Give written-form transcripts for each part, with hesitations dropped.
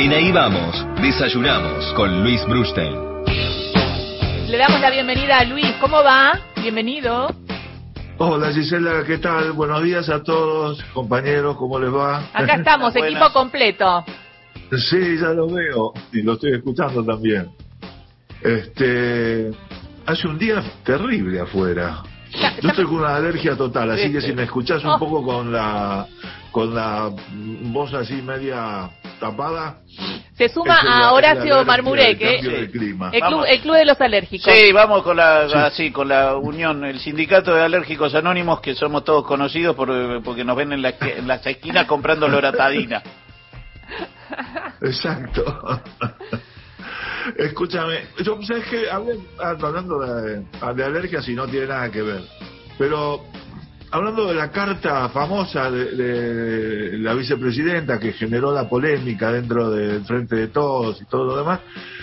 En Ahí Vamos, desayunamos con Luis Brustein. Le damos la bienvenida a Luis. ¿Cómo va? Bienvenido. Hola Gisela, ¿qué tal? Buenos días a todos, compañeros, ¿cómo les va? Acá estamos, equipo completo. Sí, ya lo veo y lo estoy escuchando también. Hace un día terrible afuera. Yo estoy con una alergia total, así que si me escuchás un poco con la voz así media tapada. Se suma a Horacio Marmurek, el club de los alérgicos. Sí, vamos con la unión, el sindicato de alérgicos anónimos, que somos todos conocidos porque nos ven en las esquinas comprando loratadina. Exacto. Escúchame, ¿sabes qué? Hablando de alergias y no tiene nada que ver, pero hablando de la carta famosa de la vicepresidenta que generó la polémica dentro del Frente de Todos y todo lo demás,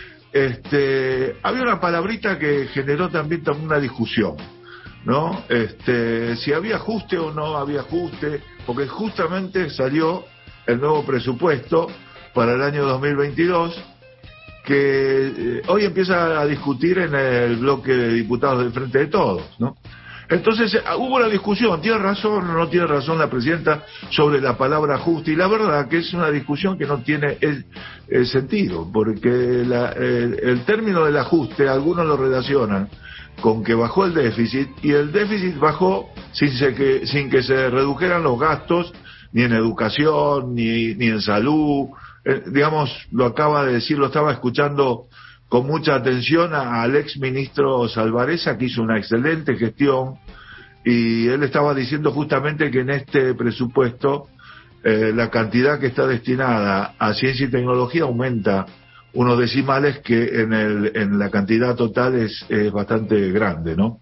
había una palabrita que generó también una discusión, ¿no? Si había ajuste o no había ajuste, porque justamente salió el nuevo presupuesto para el año 2022, que hoy empieza a discutir en el bloque de diputados del Frente de Todos, ¿no? Entonces hubo una discusión, ¿tiene razón o no tiene razón la presidenta sobre la palabra ajuste? Y la verdad que es una discusión que no tiene sentido, porque el término del ajuste algunos lo relacionan con que bajó el déficit, y el déficit bajó sin que se redujeran los gastos, ni en educación, ni en salud. Digamos, lo acaba de decir, lo estaba escuchando con mucha atención al ex ministro Salvarezza, que hizo una excelente gestión, y él estaba diciendo justamente que en este presupuesto la cantidad que está destinada a ciencia y tecnología aumenta unos decimales que en la cantidad total es bastante grande, ¿no?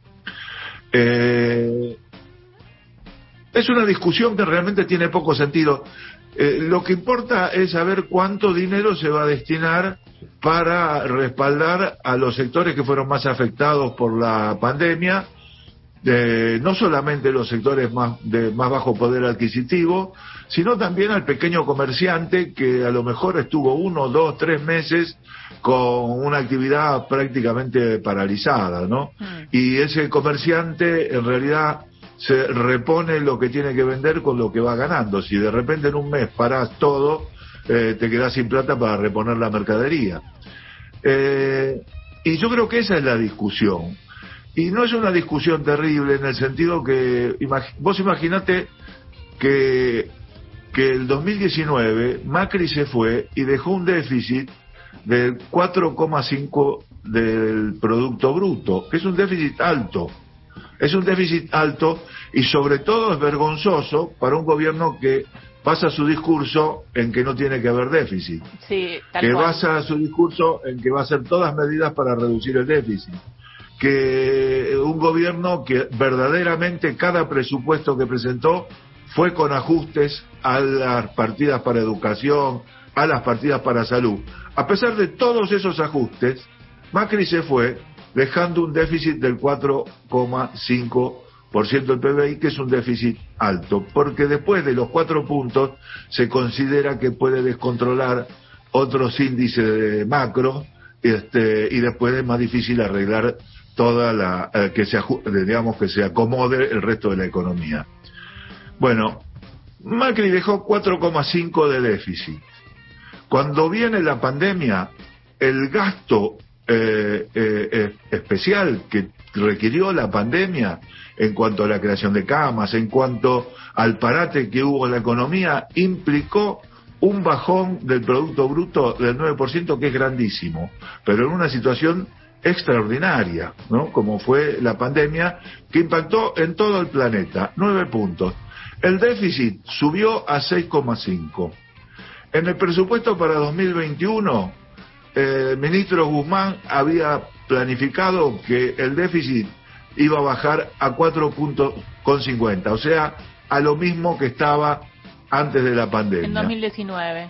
Es una discusión que realmente tiene poco sentido. Lo que importa es saber cuánto dinero se va a destinar para respaldar a los sectores que fueron más afectados por la pandemia, no solamente los sectores de más bajo poder adquisitivo, sino también al pequeño comerciante que a lo mejor estuvo 1, 2, 3 meses con una actividad prácticamente paralizada, ¿no? Y ese comerciante en realidad se repone lo que tiene que vender con lo que va ganando. Si de repente en un mes parás todo, te quedás sin plata para reponer la mercadería. Y yo creo que esa es la discusión. Y no es una discusión terrible en el sentido que vos imaginate que el 2019 Macri se fue y dejó un déficit del 4,5 del Producto Bruto, que es un déficit alto. Es un déficit alto y sobre todo es vergonzoso para un gobierno que basa su discurso en que no tiene que haber déficit. Sí, que basa su discurso en que va a hacer todas medidas para reducir el déficit. Que un gobierno que verdaderamente cada presupuesto que presentó fue con ajustes a las partidas para educación, a las partidas para salud. A pesar de todos esos ajustes, Macri se fue dejando un déficit del 4,5% del PBI, que es un déficit alto, porque después de los 4 puntos se considera que puede descontrolar otros índices de macro, y después es más difícil arreglar toda que se acomode el resto de la economía. Bueno, Macri dejó 4,5 de déficit. Cuando viene la pandemia, el gasto especial que requirió la pandemia en cuanto a la creación de camas, en cuanto al parate que hubo en la economía, implicó un bajón del Producto Bruto del 9%, que es grandísimo, pero en una situación extraordinaria, ¿no? Como fue la pandemia, que impactó en todo el planeta. 9 puntos. El déficit subió a 6,5. En el presupuesto para 2021, el ministro Guzmán había planificado que el déficit iba a bajar a 4,50, o sea, a lo mismo que estaba antes de la pandemia. En 2019.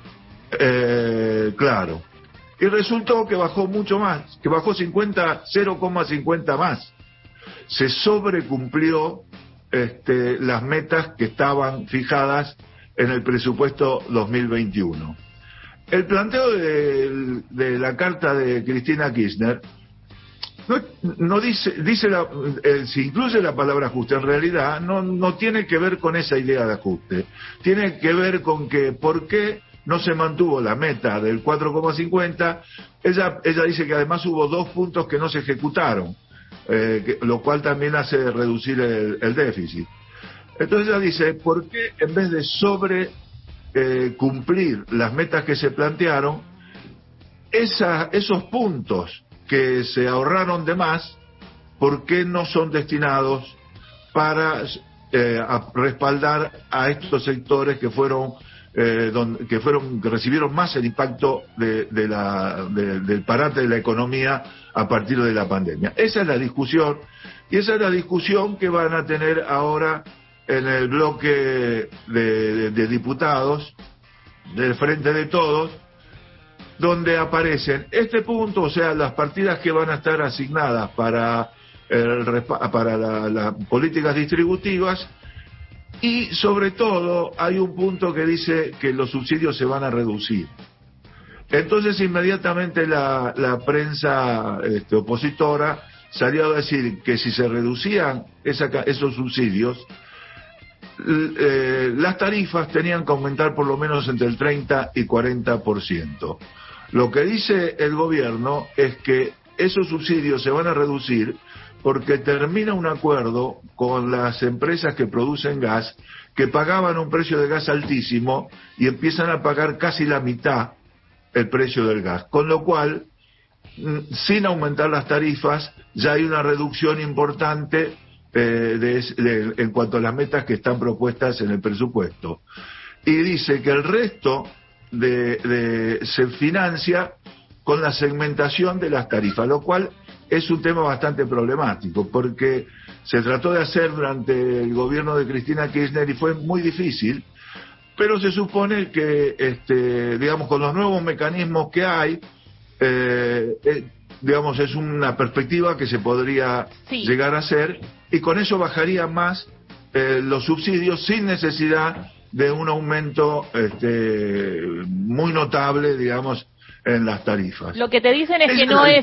Claro. Y resultó que bajó mucho más, que bajó 0,50 más. Se sobrecumplió las metas que estaban fijadas en el presupuesto 2021. el planteo de la carta de Cristina Kirchner no dice si incluye la palabra ajuste, en realidad no tiene que ver con esa idea de ajuste, tiene que ver con que por qué no se mantuvo la meta del 4,50. Ella dice que además hubo 2 puntos que no se ejecutaron, lo cual también hace reducir el déficit. Entonces ella dice, ¿por qué en vez de cumplir las metas que se plantearon, esos puntos que se ahorraron de más, ¿por qué no son destinados para respaldar a estos sectores que recibieron más el impacto del parate de la economía a partir de la pandemia? Esa es la discusión, y esa es la discusión que van a tener ahora en el bloque de diputados del Frente de Todos, donde aparecen este punto, o sea, las partidas que van a estar asignadas para las políticas distributivas, y sobre todo hay un punto que dice que los subsidios se van a reducir. Entonces inmediatamente la prensa opositora salió a decir que si se reducían esos subsidios, las tarifas tenían que aumentar por lo menos entre el 30 y 40%. Lo que dice el gobierno es que esos subsidios se van a reducir porque termina un acuerdo con las empresas que producen gas, que pagaban un precio de gas altísimo y empiezan a pagar casi la mitad el precio del gas, con lo cual, sin aumentar las tarifas, ya hay una reducción importante en cuanto a las metas que están propuestas en el presupuesto. Y dice que el resto se financia con la segmentación de las tarifas, lo cual es un tema bastante problemático, porque se trató de hacer durante el gobierno de Cristina Kirchner y fue muy difícil, pero se supone que, digamos, con los nuevos mecanismos que hay, digamos, es una perspectiva que se podría llegar a hacer, y con eso bajaría más los subsidios sin necesidad de un aumento muy notable, digamos, en las tarifas. Lo que te dicen es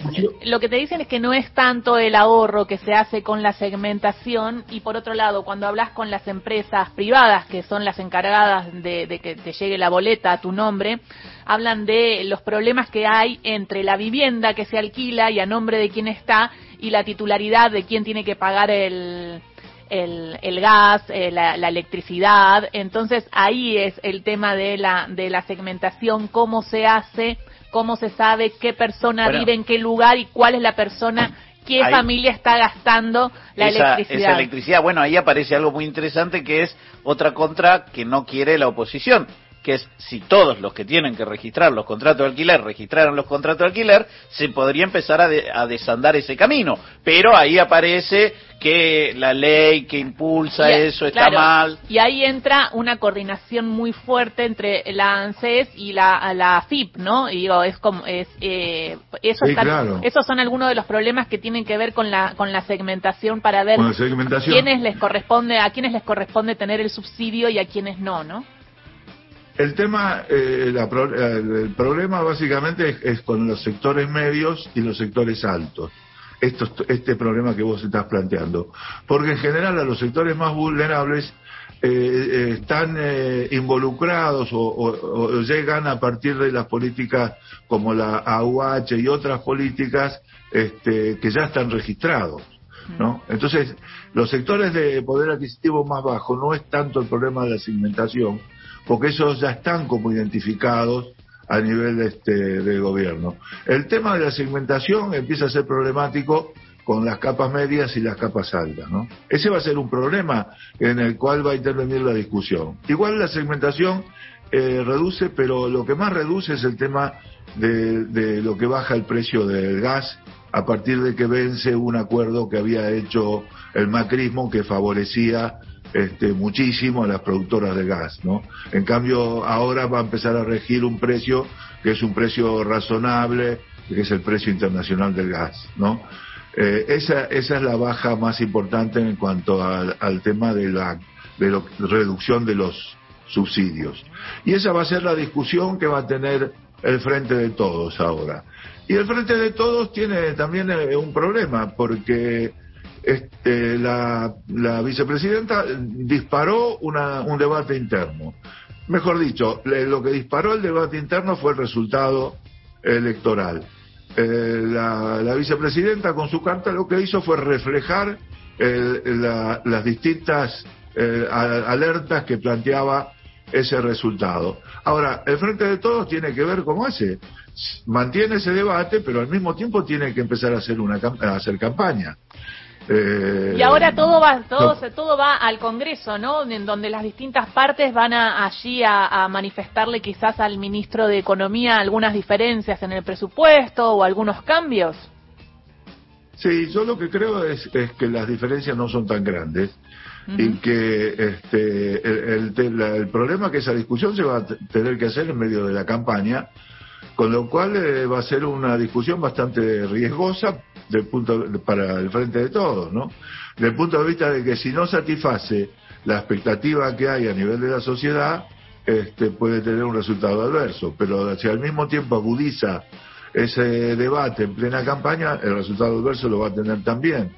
que no es tanto el ahorro que se hace con la segmentación, y por otro lado, cuando hablas con las empresas privadas que son las encargadas de que te llegue la boleta a tu nombre, hablan de los problemas que hay entre la vivienda que se alquila y a nombre de quién está, y la titularidad de quién tiene que pagar el gas, la electricidad. Entonces ahí es el tema de la segmentación, cómo se hace, cómo se sabe qué persona vive en qué lugar y cuál es la persona, qué familia está gastando electricidad. Esa electricidad, bueno, ahí aparece algo muy interesante, que es otra contra que no quiere la oposición, que es, si todos los que tienen que registrar los contratos de alquiler registraran los contratos de alquiler, se podría empezar a desandar ese camino. Pero ahí aparece que la ley que impulsa eso está mal. Y ahí entra una coordinación muy fuerte entre la ANSES y la AFIP, ¿no? Y digo, esos son algunos de los problemas que tienen que ver con la segmentación, para ver a quiénes les corresponde tener el subsidio y a quiénes no, ¿no? El tema, el problema básicamente es con los sectores medios y los sectores altos. Este problema que vos estás planteando. Porque en general a los sectores más vulnerables están involucrados o llegan a partir de las políticas como la AUH y otras políticas que ya están registrados, ¿no? Entonces, los sectores de poder adquisitivo más bajo no es tanto el problema de la segmentación, porque esos ya están como identificados a nivel del gobierno. El tema de la segmentación empieza a ser problemático con las capas medias y las capas altas, ¿no? Ese va a ser un problema en el cual va a intervenir la discusión. Igual la segmentación reduce, pero lo que más reduce es el tema de lo que baja el precio del gas a partir de que vence un acuerdo que había hecho el macrismo, que favorecía muchísimo a las productoras de gas, ¿no? En cambio, ahora va a empezar a regir un precio que es un precio razonable, que es el precio internacional del gas, ¿no? Esa es la baja más importante en cuanto al tema de la reducción de los subsidios. Y esa va a ser la discusión que va a tener el Frente de Todos ahora. Y el Frente de Todos tiene también un problema, porque la vicepresidenta disparó un debate interno. Mejor dicho, lo que disparó el debate interno fue el resultado electoral. La vicepresidenta con su carta lo que hizo fue reflejar las distintas alertas que planteaba ese resultado. Ahora, el Frente de Todos tiene que ver cómo hace. Mantiene ese debate, pero al mismo tiempo tiene que empezar a hacer campaña. Y ahora todo va al Congreso, ¿no? En donde las distintas partes van allí a manifestarle quizás al ministro de Economía algunas diferencias en el presupuesto o algunos cambios. Sí, yo lo que creo es que las diferencias no son tan grandes. Y que el problema es que esa discusión se va a tener que hacer en medio de la campaña, con lo cual va a ser una discusión bastante riesgosa para el Frente de Todos, ¿no? Desde el punto de vista de que si no satisface la expectativa que hay a nivel de la sociedad, puede tener un resultado adverso, pero si al mismo tiempo agudiza ese debate en plena campaña, el resultado adverso lo va a tener también.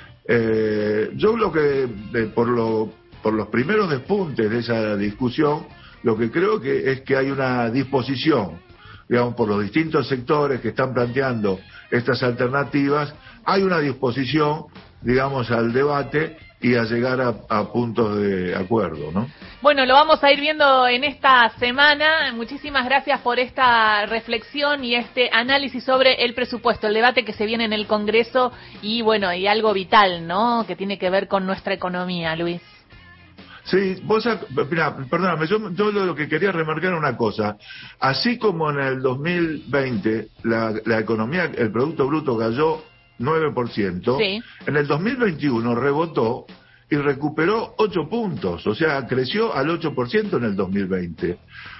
Yo lo que por los primeros despuntes de esa discusión, lo que creo que es que hay una disposición, digamos, por los distintos sectores que están planteando estas alternativas, hay una disposición, digamos, al debate y a llegar a puntos de acuerdo, ¿no? Bueno, lo vamos a ir viendo en esta semana. Muchísimas gracias por esta reflexión y este análisis sobre el presupuesto, el debate que se viene en el Congreso y, bueno, y algo vital, ¿no?, que tiene que ver con nuestra economía, Luis. Sí, mira, perdóname, yo lo que quería remarcar una cosa. Así como en el 2020 la economía, el Producto Bruto cayó 9%, sí, en el 2021 rebotó y recuperó 8 puntos, o sea, creció al 8% en el 2020.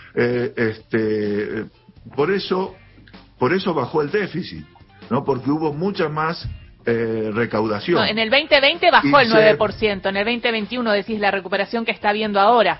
Por eso bajó el déficit, ¿no? Porque hubo mucha más recaudación. No, en el 2020 bajó el 9%, en el 2021 decís la recuperación que está habiendo ahora.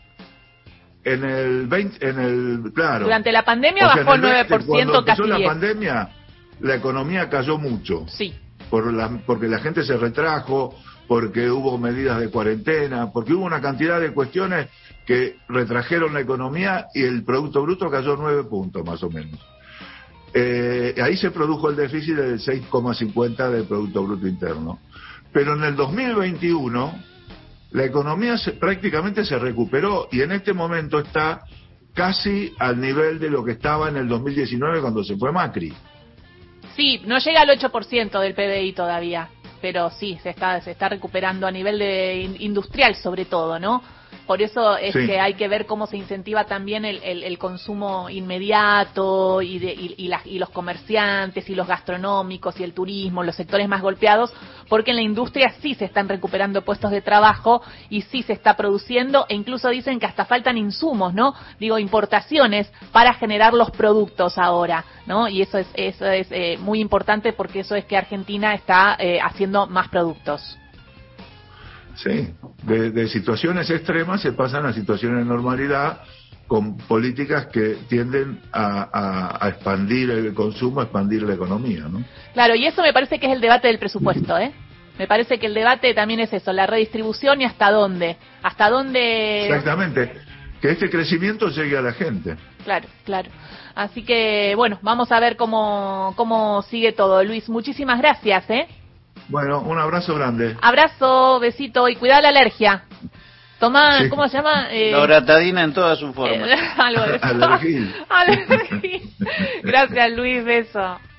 Claro. Durante la pandemia bajó el 9%, casi 10%. La pandemia, la economía cayó mucho. Sí. Porque la gente se retrajo, porque hubo medidas de cuarentena, porque hubo una cantidad de cuestiones que retrajeron la economía y el Producto Bruto cayó 9 puntos más o menos. Ahí se produjo el déficit del 6,50 del Producto Bruto Interno. Pero en el 2021 la economía prácticamente se recuperó y en este momento está casi al nivel de lo que estaba en el 2019 cuando se fue Macri. Sí, no llega al 8% del PBI todavía, pero sí, se está recuperando a nivel de industrial sobre todo, ¿no? Por eso es sí, que hay que ver cómo se incentiva también el consumo inmediato y los comerciantes y los gastronómicos y el turismo, los sectores más golpeados, porque en la industria sí se están recuperando puestos de trabajo y sí se está produciendo e incluso dicen que hasta faltan insumos, ¿no? Digo, importaciones para generar los productos ahora, ¿no? Y eso es muy importante porque eso es que Argentina está haciendo más productos. Sí, de situaciones extremas se pasan a situaciones de normalidad con políticas que tienden a expandir el consumo, a expandir la economía, ¿no? Claro, y eso me parece que es el debate del presupuesto, ¿eh? Me parece que el debate también es eso, la redistribución y hasta dónde. Exactamente, que este crecimiento llegue a la gente. Claro, claro. Así que, bueno, vamos a ver cómo sigue todo. Luis, muchísimas gracias, ¿eh? Bueno, un abrazo grande. Abrazo, besito y cuidado la alergia. Toma, sí. ¿Cómo se llama? Loratadina en todas sus formas. Algo de eso. Alergil. Alergil. Gracias, Luis, beso.